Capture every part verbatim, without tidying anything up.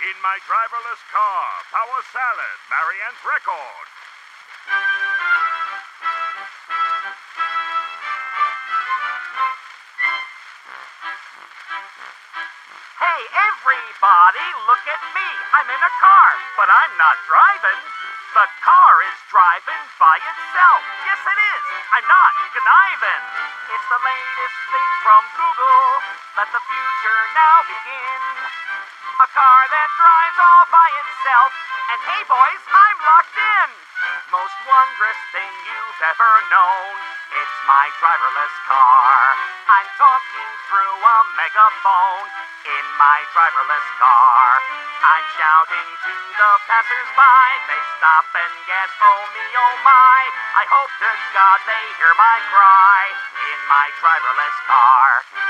In my driverless car, Power Salad, Marianne's record. Hey, everybody, look at me. I'm in a car, but I'm not driving. The car is driving by itself. Yes, it is. I'm not conniving. It's the latest thing from Google. Let the future now begin. A car that drives all by itself. And hey, boys, I'm locked in. Most wondrous thing you've ever known. It's my driverless car. I'm talking through a megaphone in my driverless car. I'm shouting to the passers-by. They stop and gasp, oh me, oh my. I hope to God they hear my cry in my driverless car.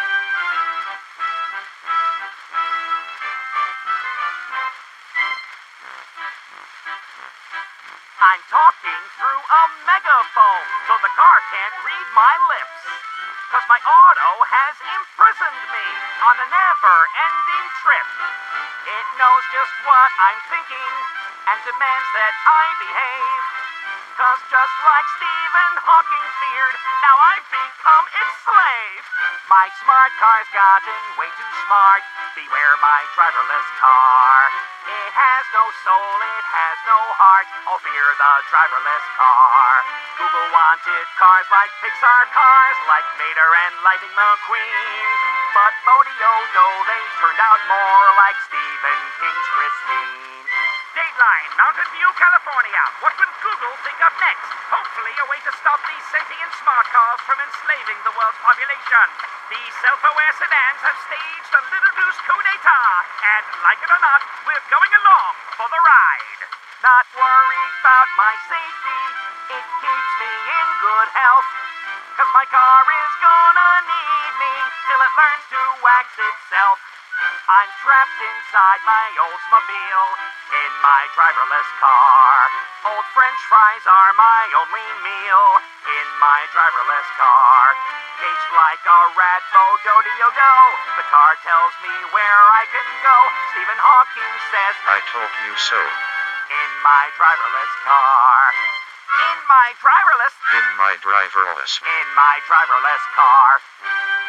I'm talking through a megaphone, so the car can't read my lips. Cause my auto has imprisoned me on a never-ending trip. It knows just what I'm thinking and demands that I behave. Cause just like Stephen Hawking feared, now I've become its slave. My smart car's gotten way too smart. Beware my driverless car. It has no soul, it has no heart. Oh, fear the driverless car. Google wanted cars like Pixar cars, like Vader and Lightning McQueen. But Bodiodo, they turned out more like Stephen King's Christine. Dateline, Mountain View, California. What will Google think of next? Hopefully a way to stop these sentient smart cars from enslaving the world's population. These self-aware sedans have staged a little loose coup d'etat. And like it or not, we're going along for the ride. Not worried about my safety. It keeps me in good health. Cause my car is gonna need me till it learns to wax itself. I'm trapped inside my Oldsmobile in my driverless car. Old French fries are my only meal in my driverless car. Caged like a rat, Bodiodo, the car tells me where I can go. Stephen Hawking says, I told you so. In my driverless car. In my driverless. In my driverless. In my driverless car.